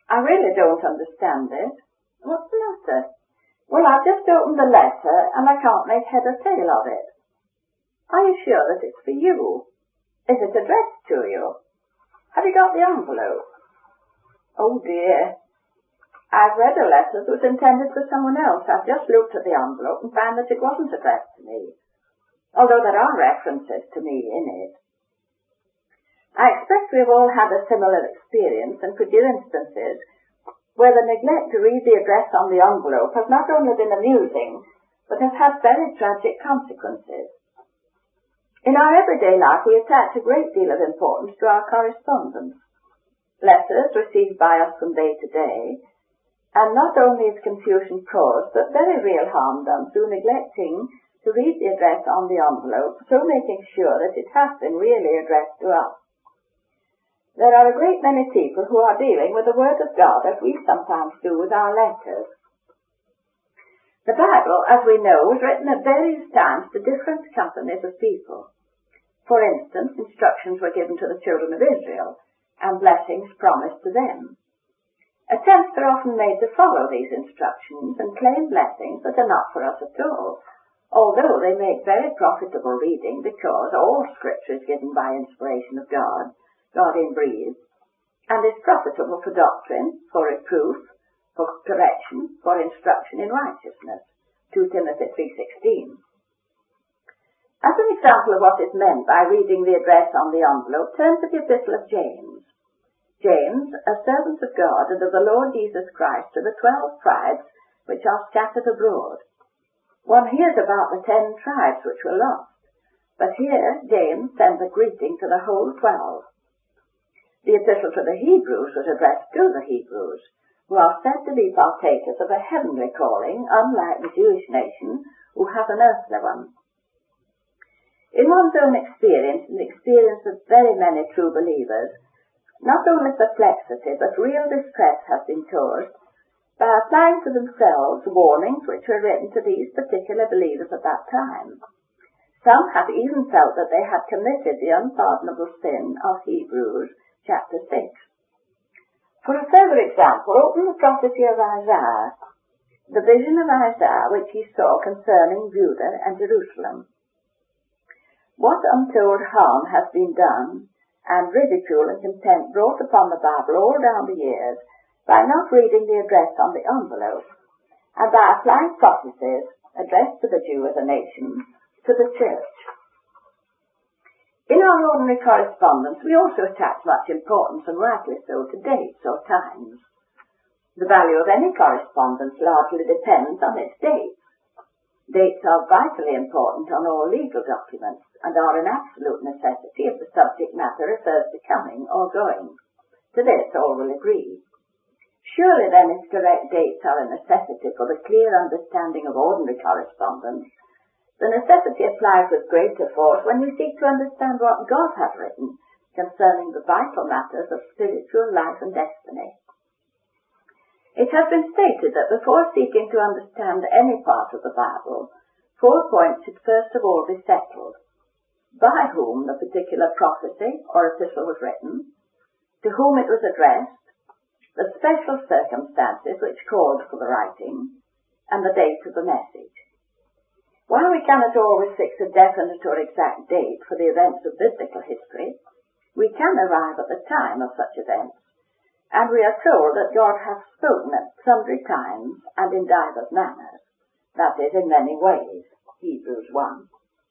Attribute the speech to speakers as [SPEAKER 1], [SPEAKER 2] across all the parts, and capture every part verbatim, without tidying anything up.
[SPEAKER 1] I really don't understand it. What's the matter? Well, I've just opened the letter and I can't make head or tail of it. Are you sure that it's for you? Is it addressed to you? Have you got the envelope? Oh dear. I've read a letter that was intended for someone else. I've just looked at the envelope and found that it wasn't addressed to me, although there are references to me in it. I expect we've all had a similar experience and could give instances where the neglect to read the address on the envelope has not only been amusing, but has had very tragic consequences. In our everyday life we attach a great deal of importance to our correspondence, letters received by us from day to day, and not only is confusion caused, but very real harm done through neglecting to read the address on the envelope, so making sure that it has been really addressed to us. There are a great many people who are dealing with the Word of God as we sometimes do with our letters. The Bible, as we know, was written at various times to different companies of people. For instance, instructions were given to the children of Israel, and blessings promised to them. Attempts are often made to follow these instructions and claim blessings that are not for us at all, although they make very profitable reading because all Scripture is given by inspiration of God, God in-breathed, and is profitable for doctrine, for reproof, for correction, for instruction in righteousness. Second Timothy three sixteen. As an example of what is meant by reading the address on the envelope, turn to the Epistle of James. James, a servant of God and of the Lord Jesus Christ, to the twelve tribes which are scattered abroad. One hears about the ten tribes which were lost, but here James sends a greeting to the whole twelve. The Epistle to the Hebrews was addressed to the Hebrews, who are said to be partakers of a heavenly calling, unlike the Jewish nation, who have an earthly one. In one's own experience and the experience of very many true believers, not only perplexity but real distress has been caused by applying to themselves warnings which were written to these particular believers at that time. Some have even felt that they had committed the unpardonable sin of Hebrews chapter six. For a further example, open the prophecy of Isaiah, the vision of Isaiah which he saw concerning Judah and Jerusalem. What untold harm has been done, and ridicule and contempt brought upon the Bible all down the years by not reading the address on the envelope, and by applying prophecies addressed to the Jew as a nation to the church. In our ordinary correspondence we also attach much importance, and rightly so, to dates or times. The value of any correspondence largely depends on its dates. Dates are vitally important on all legal documents, and are an absolute necessity if the subject matter refers to coming or going. To this all will agree. Surely then, if correct dates are a necessity for the clear understanding of ordinary correspondence, the necessity applies with greater force when we seek to understand what God has written concerning the vital matters of spiritual life and destiny. It has been stated that before seeking to understand any part of the Bible, four points should first of all be settled: by whom the particular prophecy or epistle was written, to whom it was addressed, the special circumstances which called for the writing, and the date of the message. While we cannot always fix a definite or exact date for the events of biblical history, we can arrive at the time of such events, and we are told that God hath spoken at sundry times and in divers manners, that is, in many ways. Hebrews one.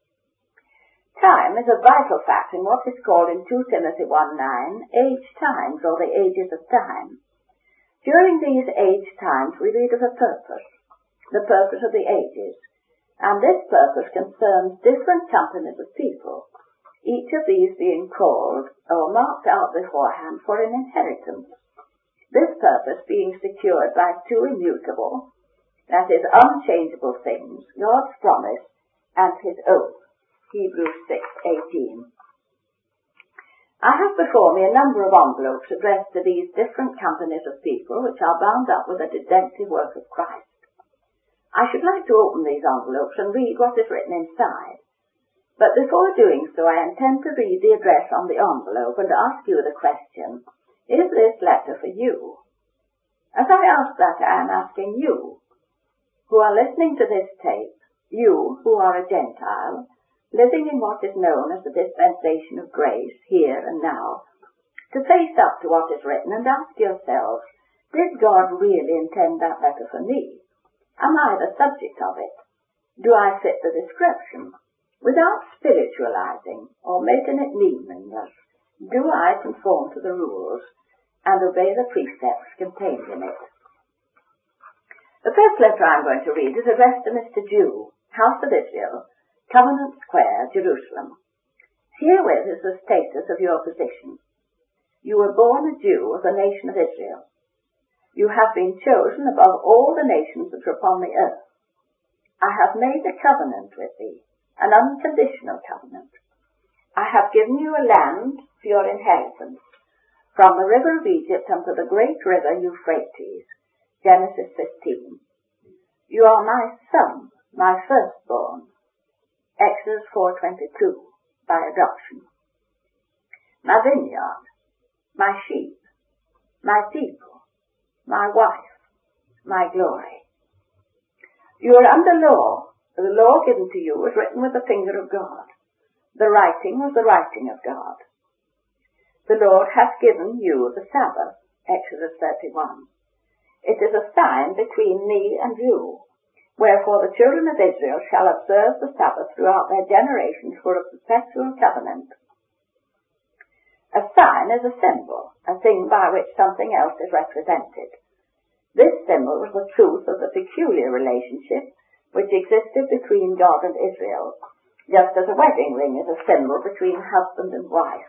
[SPEAKER 1] Time is a vital fact in what is called in Second Timothy one nine age times, or the ages of time. During these age times we read of a purpose, the purpose of the ages, and this purpose concerns different companies of people, each of these being called or marked out beforehand for an inheritance, this purpose being secured by two immutable, that is, unchangeable things, God's promise and his oath. Hebrews six eighteen. I have before me a number of envelopes addressed to these different companies of people which are bound up with the redemptive work of Christ. I should like to open these envelopes and read what is written inside. But before doing so, I intend to read the address on the envelope and ask you the question: is this letter for you? I ask that, I am asking you, who are listening to this tape, you who are a Gentile, living in what is known as the dispensation of grace, here and now, to face up to what is written and ask yourselves, did God really intend that letter for me? Am I the subject of it? Do I fit the description? Without spiritualizing or making it meaningless, do I conform to the rules and obey the precepts contained in it? The first letter I'm going to read is addressed to Mister Jew, House of Israel, Covenant Square, Jerusalem. Herewith is the status of your position. You were born a Jew of the nation of Israel. You have been chosen above all the nations that are upon the earth. I have made a covenant with thee, an unconditional covenant. I have given you a land for your inheritance, from the river of Egypt unto the great river Euphrates, Genesis fifteen. You are my son, my firstborn, Exodus four twenty-two, by adoption. My vineyard, my sheep, my people, my wife, my glory. You are under law. The law given to you was written with the finger of God. The writing was the writing of God. The Lord hath given you the Sabbath, Exodus thirty-one. It is a sign between me and you. Wherefore the children of Israel shall observe the Sabbath throughout their generations for a perpetual covenant. A sign is a symbol, a thing by which something else is represented. This symbol was the truth of the peculiar relationship which existed between God and Israel, just as a wedding ring is a symbol between husband and wife.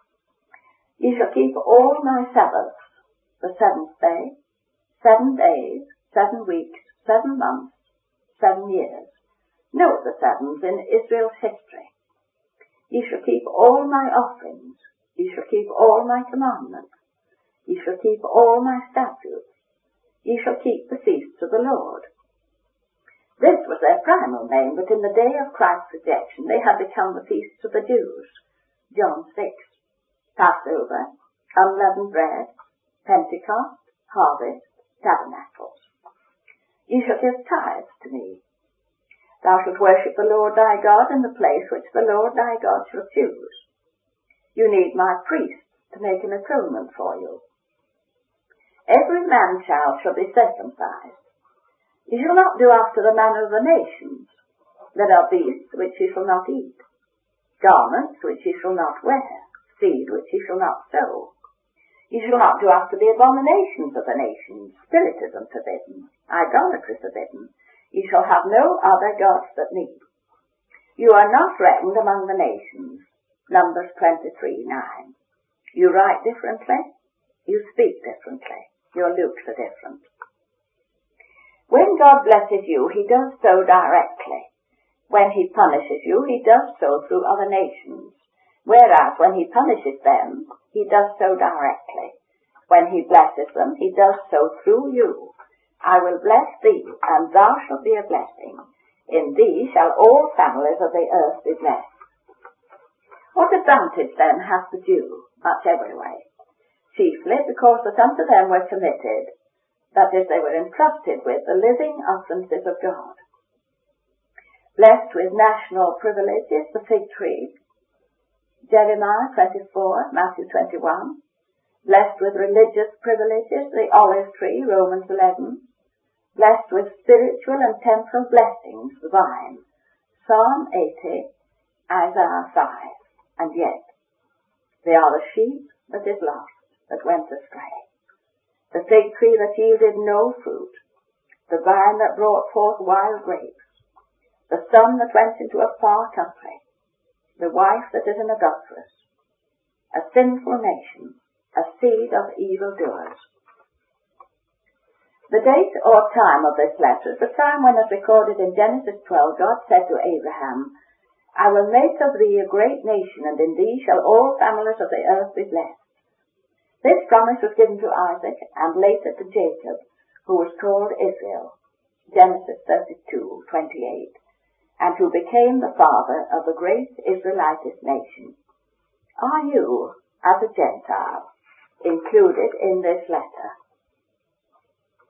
[SPEAKER 1] Ye shall keep all my Sabbaths, the seventh day, seven days, seven weeks, seven months, seven years. Note the sevens in Israel's history. Ye shall keep all my offerings. Ye shall keep all my commandments. Ye shall keep all my statutes. Ye shall keep the feasts of the Lord. This was their primal name, but in the day of Christ's rejection they had become the feasts of the Jews. John six. Passover, unleavened bread, Pentecost, harvest, tabernacles. Ye shall give tithes to me. Thou shalt worship the Lord thy God in the place which the Lord thy God shall choose. You need my priests to make an atonement for you. Every man-child shall be circumcised. Ye shall not do after the manner of the nations. There are beasts which ye shall not eat, garments which ye shall not wear, seed which ye shall not sow. Ye shall not do after the abominations of the nations, spiritism forbidden, idolatry forbidden. Ye shall have no other gods but me. You are not reckoned among the nations. Numbers twenty-three nine. You write differently. You speak differently. Your looks are different. When God blesses you, he does so directly. When he punishes you, he does so through other nations. Whereas when he punishes them, he does so directly. When he blesses them, he does so through you. I will bless thee, and thou shalt be a blessing. In thee shall all families of the earth be blessed. What advantage then hath the Jew? Much every way. Chiefly because that unto them were committed, that is, they were entrusted with the living utterances of God. Blessed with national privileges, the fig tree, Jeremiah twenty-four, Matthew twenty-one. Blessed with religious privileges, the olive tree, Romans eleven. Blessed with spiritual and temporal blessings, the vine, Psalm eighty, Isaiah five. And yet, they are the sheep that is lost, that went astray. The fig tree that yielded no fruit, the vine that brought forth wild grapes, the son that went into a far country, the wife that is an adulteress, a sinful nation, a seed of evildoers. The date or time of this letter is the time when, as recorded in Genesis twelve, God said to Abraham, I will make of thee a great nation, and in thee shall all families of the earth be blessed. This promise was given to Isaac and later to Jacob, who was called Israel, Genesis thirty-two twenty-eight, and who became the father of the great Israelitish nation. Are you, as a Gentile, included in this letter?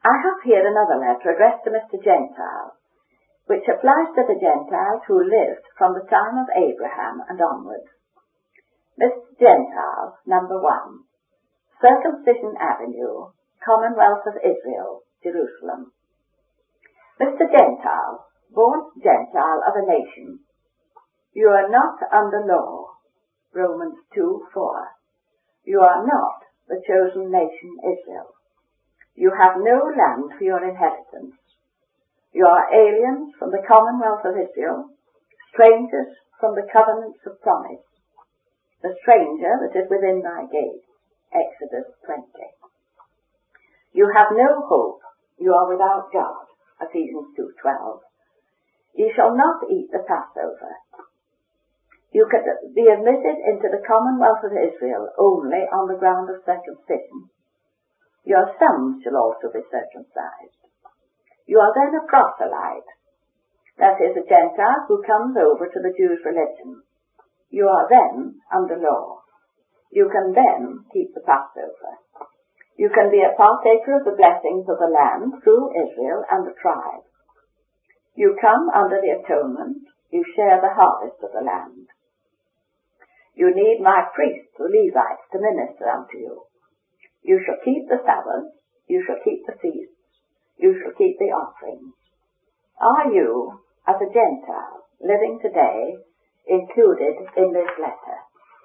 [SPEAKER 1] I have here another letter addressed to Mister Gentile, which applies to the Gentiles who lived from the time of Abraham and onwards. Mister Gentile, number one, Circumcision Avenue, Commonwealth of Israel, Jerusalem. Mister Gentile, born Gentile of a nation, you are not under law, Romans two four. You are not the chosen nation Israel. You have no land for your inheritance. You are aliens from the commonwealth of Israel, strangers from the covenants of promise, the stranger that is within thy gates, Exodus twenty. You have no hope, you are without God, Ephesians two twelve. Ye shall not eat the Passover. You can be admitted into the commonwealth of Israel only on the ground of circumcision. Your sons shall also be circumcised. You are then a proselyte, that is, a Gentile who comes over to the Jews' religion. You are then under law. You can then keep the Passover. You can be a partaker of the blessings of the land through Israel and the tribe. You come under the atonement. You share the harvest of the land. You need my priests, the Levites, to minister unto you. You shall keep the Sabbath, you shall keep the feasts, you shall keep the offerings. Are you, as a Gentile, living today, included in this letter?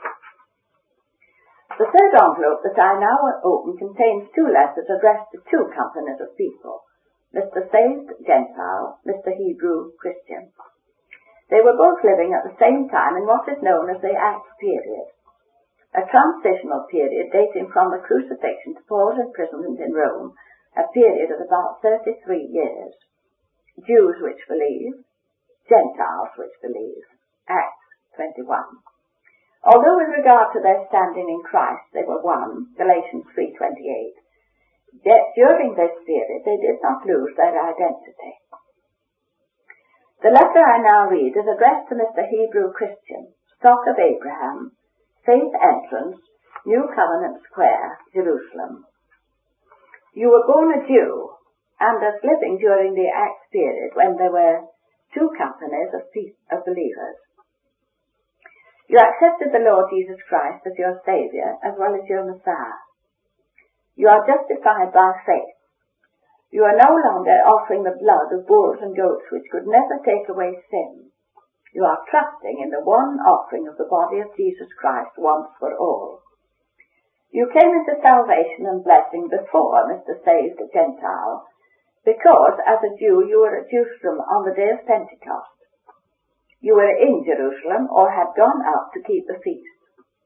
[SPEAKER 1] The third envelope that I now open contains two letters addressed to two companies of people, Mister Saved Gentile, Mister Hebrew Christian. They were both living at the same time in what is known as the Acts period, a transitional period dating from the crucifixion to Paul's imprisonment in Rome, a period of about thirty-three years. Jews which believe, Gentiles which believe. Acts twenty-one. Although with regard to their standing in Christ they were one, Galatians three twenty-eight, yet during this period they did not lose their identity. The letter I now read is addressed to Mister Hebrew Christian, stock of Abraham, Faith Entrance, New Covenant Square, Jerusalem. You were born a Jew, and as living during the Acts period when there were two companies of, of believers. You accepted the Lord Jesus Christ as your Saviour as well as your Messiah. You are justified by faith. You are no longer offering the blood of bulls and goats which could never take away sin. You are trusting in the one offering of the body of Jesus Christ once for all. You came into salvation and blessing before Mister Saved Gentile, because as a Jew you were at Jerusalem on the day of Pentecost. You were in Jerusalem or had gone up to keep the feast.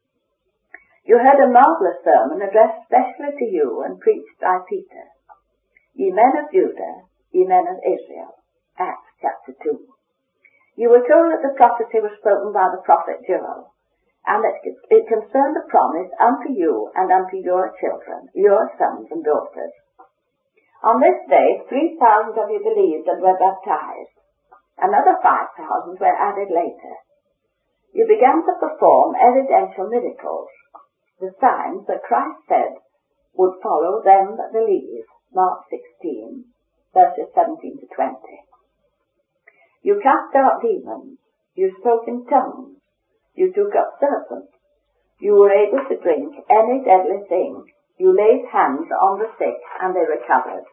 [SPEAKER 1] You heard a marvellous sermon addressed specially to you and preached by Peter. Ye men of Judah, ye men of Israel. Acts chapter two. You were told that the prophecy was spoken by the prophet Joel, and that it concerned the promise unto you and unto your children, your sons and daughters. On this day, three thousand of you believed and were baptized. Another five thousand were added later. You began to perform evidential miracles, the signs that Christ said would follow them that believe. Mark sixteen, verses seventeen to twenty. You cast out demons. You spoke in tongues. You took up serpents. You were able to drink any deadly thing. You laid hands on the sick, and they recovered.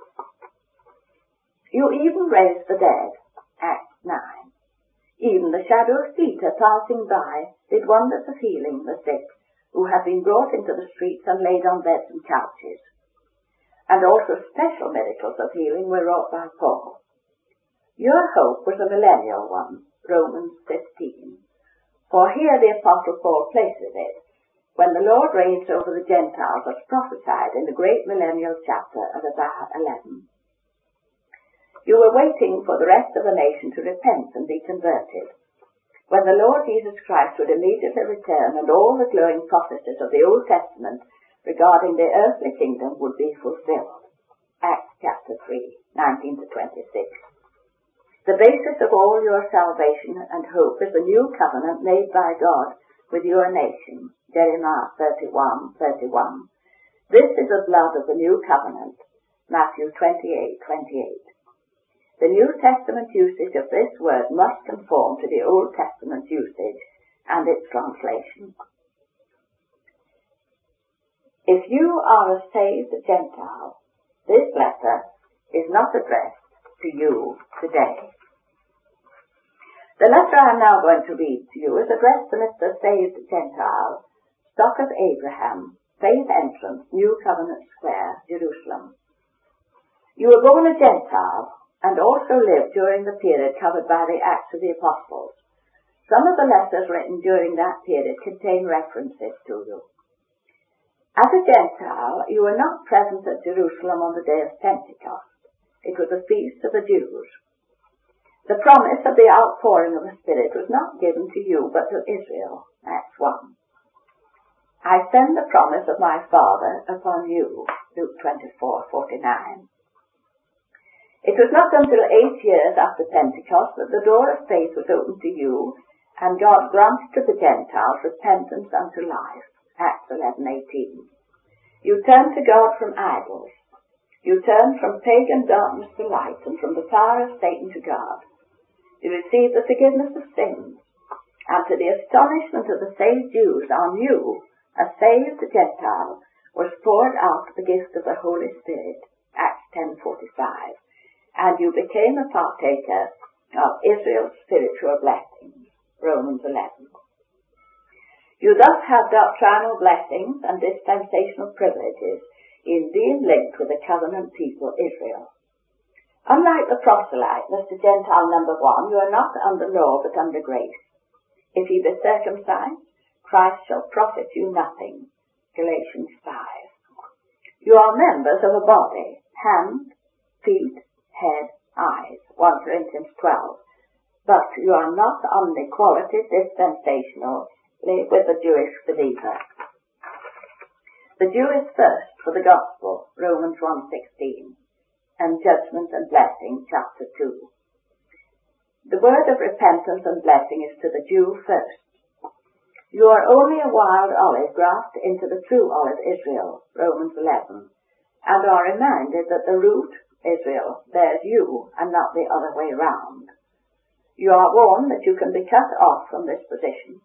[SPEAKER 1] You even raised the dead. Acts nine. Even the shadow of Peter passing by did wonders of healing the sick, who had been brought into the streets and laid on beds and couches. And also special miracles of healing were wrought by Paul. Your hope was a millennial one, Romans fifteen. For here the Apostle Paul places it, when the Lord reigns over the Gentiles as prophesied in the great millennial chapter of Isaiah eleven. You were waiting for the rest of the nation to repent and be converted, when the Lord Jesus Christ would immediately return and all the glowing prophecies of the Old Testament regarding the earthly kingdom would be fulfilled. Acts chapter three, nineteen to twenty-six. The basis of all your salvation and hope is the new covenant made by God with your nation, Jeremiah thirty-one, thirty-one. This is the blood of the new covenant, Matthew twenty-eight twenty-eight. The New Testament usage of this word must conform to the Old Testament usage and its translation. If you are a saved Gentile, this letter is not addressed to you today. The letter I am now going to read to you is addressed to Mister Saved Gentile, Stock of Abraham, Faith Entrance, New Covenant Square, Jerusalem. You were born a Gentile and also lived during the period covered by the Acts of the Apostles. Some of the letters written during that period contain references to you. As a Gentile, you were not present at Jerusalem on the day of Pentecost. It was a feast of the Jews. The promise of the outpouring of the Spirit was not given to you, but to Israel. Acts one. I send the promise of my Father upon you. Luke twenty-four forty-nine. It was not until eight years after Pentecost that the door of faith was opened to you, and God granted to the Gentiles repentance unto life. Acts eleven eighteen. You turned to God from idols. You turned from pagan darkness to light, and from the power of Satan to God. You received the forgiveness of sins, and to the astonishment of the saved Jews, on you, a saved Gentile, was poured out the gift of the Holy Spirit. Acts ten forty-five. And you became a partaker of Israel's spiritual blessings. Romans eleven. You thus have doctrinal blessings and dispensational privileges in being linked with the covenant people Israel. Unlike the proselyte, Mister Gentile number one, you are not under law but under grace. If ye be circumcised, Christ shall profit you nothing. Galatians five. You are members of a body, hands, feet, head, eyes. First Corinthians twelve. But you are not on equality dispensational with the Jewish believer. The Jew is first for the gospel, Romans one sixteen, and judgment and blessing, chapter two. The word of repentance and blessing is to the Jew first. You are only a wild olive grafted into the true olive Israel, Romans eleven, and are reminded that the root, Israel, bears you and not the other way round. You are warned that you can be cut off from this position.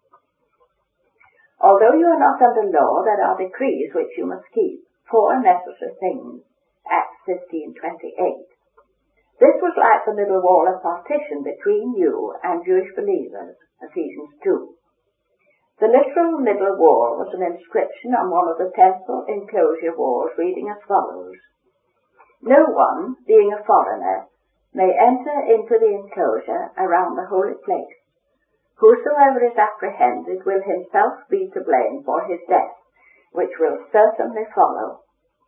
[SPEAKER 1] Although you are not under law, there are decrees which you must keep, four necessary things, Acts fifteen twenty-eight. This was like the middle wall of partition between you and Jewish believers, Ephesians two. The literal middle wall was an inscription on one of the temple enclosure walls reading as follows: No one, being a foreigner, may enter into the enclosure around the holy place. Whosoever is apprehended will himself be to blame for his death, which will certainly follow.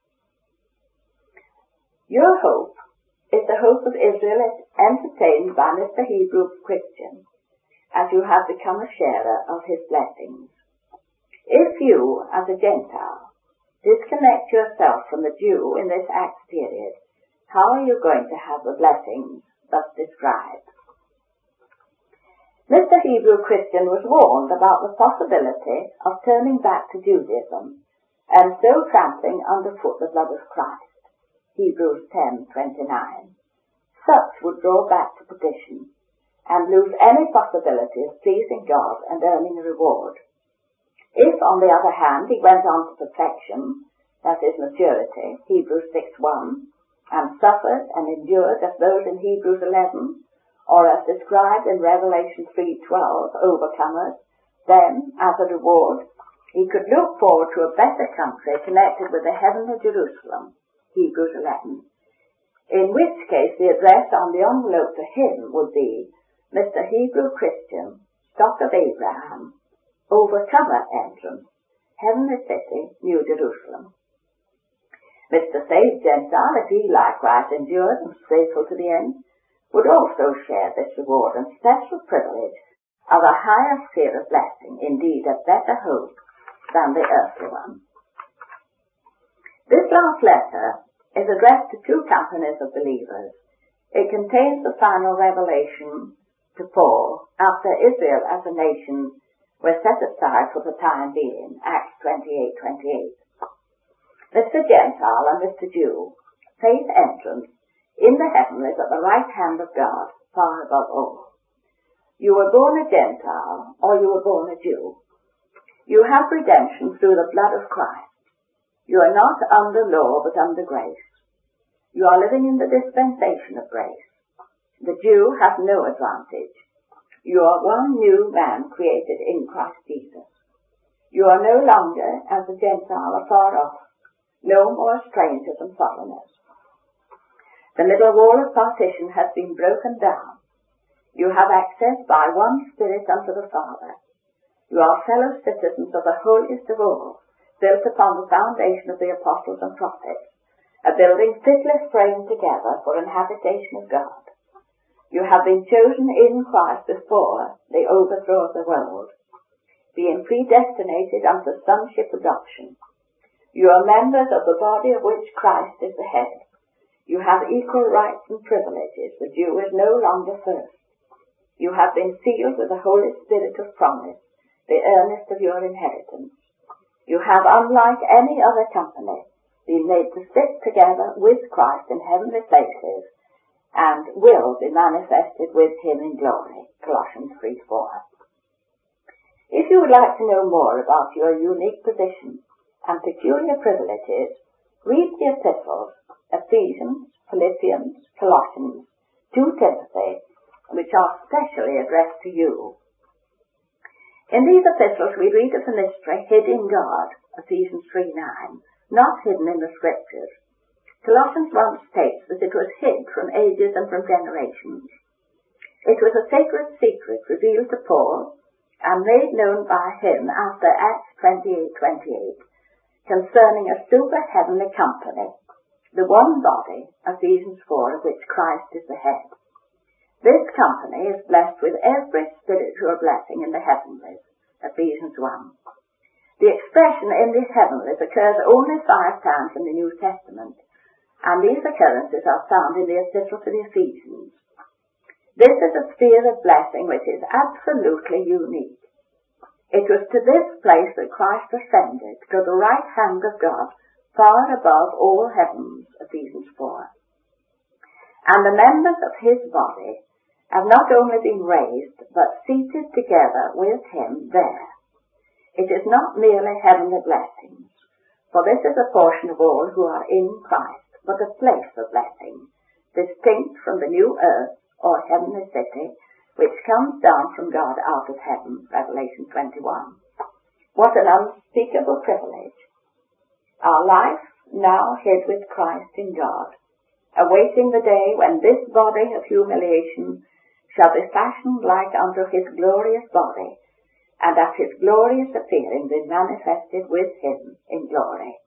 [SPEAKER 1] Your hope is the hope of Israel entertained by Mister Hebrew Christian, as you have become a sharer of his blessings. If you, as a Gentile, disconnect yourself from the Jew in this Acts period, how are you going to have the blessings thus described? Mister Hebrew Christian was warned about the possibility of turning back to Judaism and so trampling underfoot the blood of Christ. Hebrews ten twenty-nine. Such would draw back to perdition and lose any possibility of pleasing God and earning a reward. If, on the other hand, he went on to perfection, that is maturity, Hebrews six one, and suffered and endured as those in Hebrews eleven, or as described in Revelation three twelve, overcomers, then, as a reward, he could look forward to a better country connected with the heavenly Jerusalem, Hebrews eleven, in which case the address on the envelope to him would be Mister Hebrew Christian, Stock of Abraham, Overcomer Entrance, Heavenly City, New Jerusalem. Mister Saved Gentile, if he likewise endured and was faithful to the end, would also share this reward and special privilege of a higher sphere of blessing, indeed a better hope than the earthly one. This last letter is addressed to two companies of believers. It contains the final revelation to Paul after Israel as a nation was set aside for the time being, Acts twenty-eight twenty-eight. Mister Gentile and Mister Jew, safe entrance in the heavenlies at the right hand of God, far above all. You were born a Gentile, or you were born a Jew. You have redemption through the blood of Christ. You are not under law, but under grace. You are living in the dispensation of grace. The Jew has no advantage. You are one new man created in Christ Jesus. You are no longer, as a Gentile, afar off, no more strangers and foreigners. The middle wall of partition has been broken down. You have access by one Spirit unto the Father. You are fellow citizens of the holiest of all, built upon the foundation of the apostles and prophets, a building fitly framed together for an habitation of God. You have been chosen in Christ before the overthrow of the world, being predestinated unto sonship adoption. You are members of the body of which Christ is the head. You have equal rights and privileges. The Jew is no longer first. You have been sealed with the Holy Spirit of promise, the earnest of your inheritance. You have, unlike any other company, been made to sit together with Christ in heavenly places, and will be manifested with him in glory. Colossians three four. If you would like to know more about your unique position and peculiar privileges, read the epistles, Ephesians, Philippians, Colossians, to Timothy, which are specially addressed to you. In these epistles we read of the mystery hid in God, Ephesians three nine, not hidden in the Scriptures. Colossians one states that it was hid from ages and from generations. It was a sacred secret revealed to Paul and made known by him after Acts twenty-eight twenty-eight, concerning a super heavenly company, the one body, Ephesians four, of which Christ is the head. This company is blessed with every spiritual blessing in the heavenlies, Ephesians one. The expression in the heavenlies occurs only five times in the New Testament, and these occurrences are found in the epistle to the Ephesians. This is a sphere of blessing which is absolutely unique. It was to this place that Christ ascended, to the right hand of God, far above all heavens, Ephesians four. And the members of his body have not only been raised, but seated together with him there. It is not merely heavenly blessings, for this is a portion of all who are in Christ, but a place of blessing, distinct from the new earth or heavenly city, which comes down from God out of heaven, Revelation twenty-one. What an unspeakable privilege. Our life now hid with Christ in God, awaiting the day when this body of humiliation shall be fashioned like unto his glorious body, and at his glorious appearing be manifested with him in glory.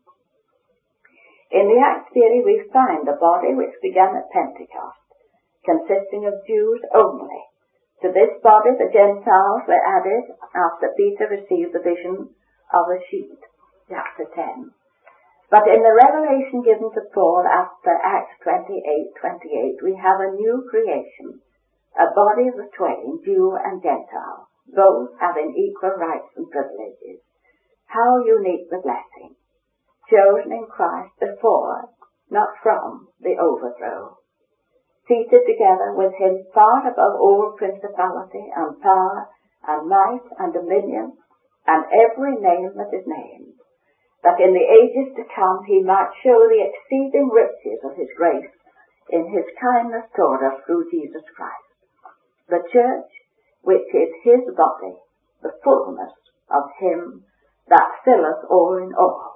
[SPEAKER 1] In the Acts theory we find the body which began at Pentecost, consisting of Jews only. To this body the Gentiles were added after Peter received the vision of the sheep, chapter ten. But in the revelation given to Paul after Acts twenty-eight twenty-eight, we have a new creation, a body of the twain, Jew and Gentile, both having equal rights and privileges. How unique the blessing! Chosen in Christ before, not from, the overthrow. Seated together with him far above all principality and power and might and dominion and every name that is named, that in the ages to come he might show the exceeding riches of his grace in his kindness toward us through Jesus Christ. The church, which is his body, the fullness of him that filleth all in all.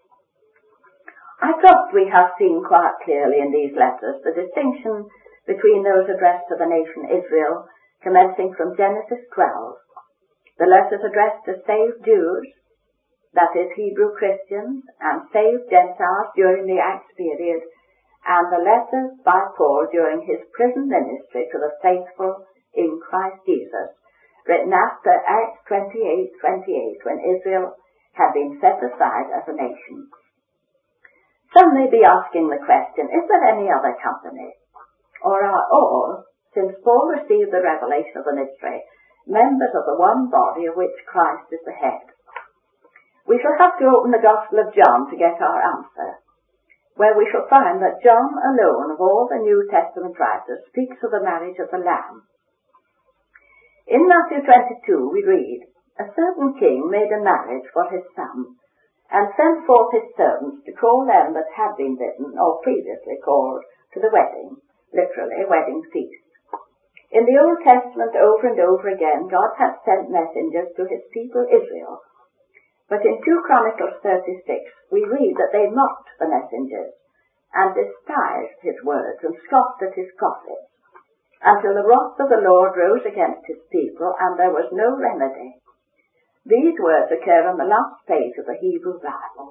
[SPEAKER 1] I trust we have seen quite clearly in these letters the distinction between those addressed to the nation Israel, commencing from Genesis twelve, the letters addressed to saved Jews, that is Hebrew Christians, and saved Gentiles during the Acts period, and the letters by Paul during his prison ministry to the faithful in Christ Jesus, written after Acts twenty-eight twenty-eight, when Israel had been set aside as a nation. Some may be asking the question, is there any other company? Or are all, since Paul received the revelation of the mystery, members of the one body of which Christ is the head? We shall have to open the Gospel of John to get our answer. where we shall find that John alone of all the New Testament writers speaks of the marriage of the Lamb. In Matthew twenty-two we read, "A certain king made a marriage for his son, and sent forth his servants to call them that had been bidden, or previously called, to the wedding," literally, wedding feast. In the Old Testament, over and over again, God had sent messengers to his people Israel. But in two Chronicles thirty-six, we read that they mocked the messengers, and despised his words, and scoffed at his prophets, until the wrath of the Lord rose against his people, and there was no remedy. These words occur on the last page of the Hebrew Bible.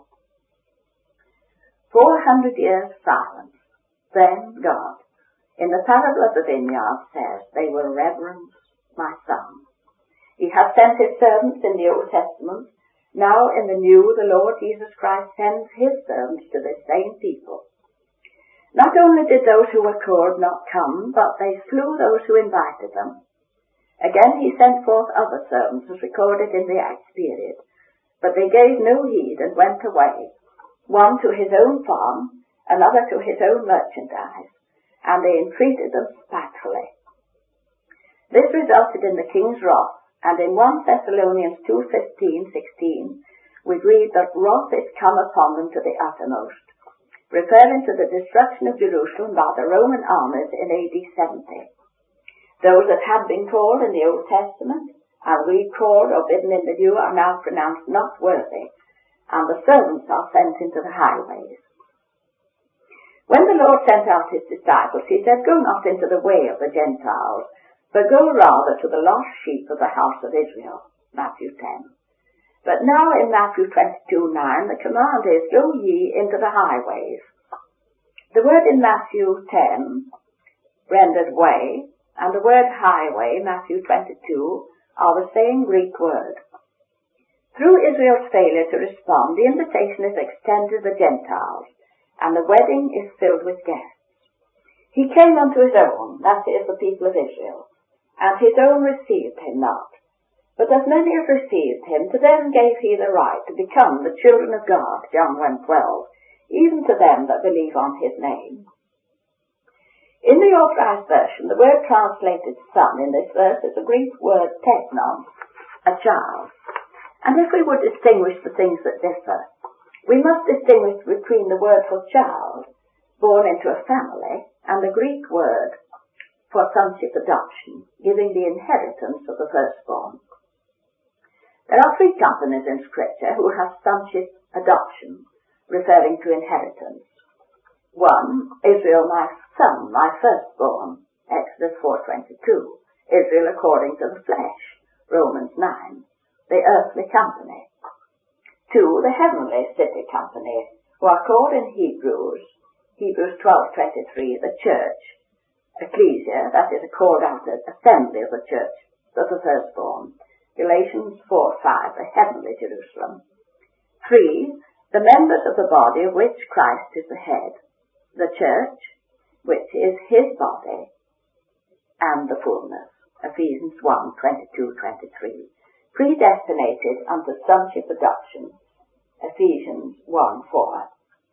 [SPEAKER 1] Four hundred years silence. Then God, in the parable of the vineyard, says, "They will reverence my son." He has sent his servants in the Old Testament. Now in the New, the Lord Jesus Christ sends his servants to the same people. Not only did those who were called not come, but they slew those who invited them. Again he sent forth other servants, as recorded in the Acts period. But they gave no heed and went away, one to his own farm, another to his own merchandise, and they entreated them spitefully. This resulted in the king's wrath, and in First Thessalonians two fifteen sixteen we read that wrath is come upon them to the uttermost, referring to the destruction of Jerusalem by the Roman armies in A D seventy. Those that had been called in the Old Testament, and recalled or bidden in the New, are now pronounced not worthy, and the servants are sent into the highways. When the Lord sent out his disciples, he said, "Go not into the way of the Gentiles, but go rather to the lost sheep of the house of Israel." Matthew ten. But now in Matthew twenty-two nine, the command is, "Go ye into the highways." The word in Matthew ten, rendered way, and the word highway, Matthew twenty-two, are the same Greek word. Through Israel's failure to respond, the invitation is extended to the Gentiles, and the wedding is filled with guests. He came unto his own, that is, the people of Israel, and his own received him not. But as many as received him, to them gave he the right to become the children of God, John one twelve, even to them that believe on his name. In the Authorized Version, the word translated son in this verse is the Greek word teknon, a child. And if we would distinguish the things that differ, we must distinguish between the word for child, born into a family, and the Greek word for sonship adoption, giving the inheritance of the firstborn. There are three companies in Scripture who have sonship adoption, referring to inheritance. One, Israel my son, my firstborn, Exodus four twenty-two, Israel according to the flesh, Romans nine, the earthly company. Two, the heavenly city company, who are called in Hebrews, Hebrews twelve twenty-three, the church, ecclesia, that is a called out assembly of the church, of the firstborn, Galatians four five, the heavenly Jerusalem. Three, the members of the body of which Christ is the head, the church, which is his body, and the fullness, Ephesians one twenty-two twenty-three, predestinated unto sonship adoption, Ephesians one four,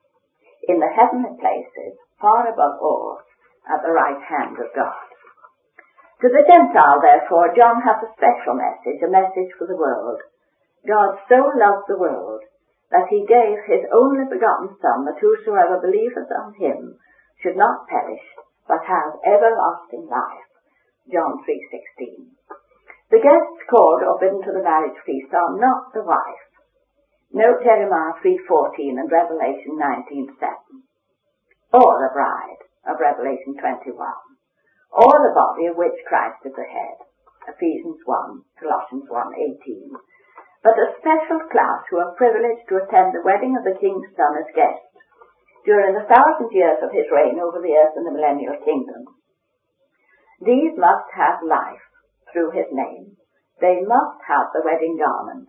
[SPEAKER 1] in the heavenly places, far above all, at the right hand of God. To the Gentile, therefore, John has a special message, a message for the world. God so loved the world that he gave his only begotten Son, that whosoever believeth on him should not perish, but have everlasting life. John three sixteen. The guests called or bidden to the marriage feast are not the wife. Note Jeremiah three fourteen and Revelation nineteen seven. Or the bride of Revelation twenty-one. Or the body of which Christ is the head, Ephesians one, Colossians one eighteen. But a special class who are privileged to attend the wedding of the King's Son as guests during the thousand years of his reign over the earth in the millennial kingdom. These must have life through his name. They must have the wedding garment.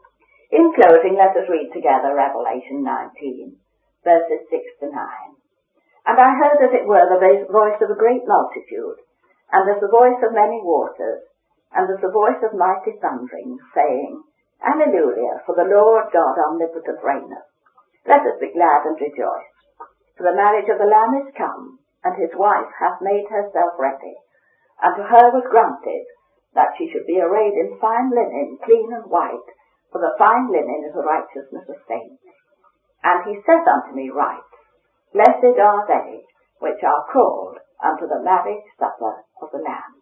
[SPEAKER 1] In closing, let us read together Revelation nineteen, verses six to nine. And I heard, as it were, the voice of a great multitude, and as the voice of many waters, and as the voice of mighty thundering, saying, Alleluia, for the Lord God omnipotent reigneth. Let us be glad and rejoice. For the marriage of the Lamb is come, and his wife hath made herself ready. And to her was granted that she should be arrayed in fine linen, clean and white, for the fine linen is the righteousness of saints. And he saith unto me, Write, Blessed are they which are called unto the marriage supper of the Lamb.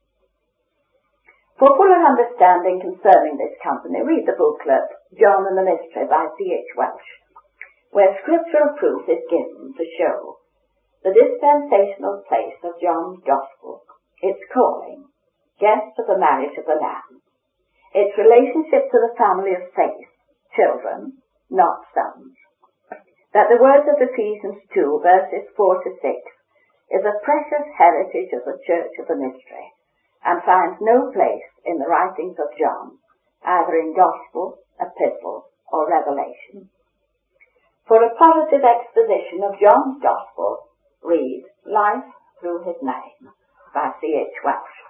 [SPEAKER 1] For fuller understanding concerning this company, read the booklet John and the Mystery by C H Welsh, where scriptural proof is given to show the dispensational place of John's Gospel, its calling, guest of the marriage of the Lamb, its relationship to the family of faith, children, not sons, that the words of Ephesians two, verses four to six, is a precious heritage of the Church of the Mystery, and finds no place in the writings of John, either in Gospel, Epistle, or Revelation. For a positive exposition of John's Gospel, read Life Through His Name by C H Welsh.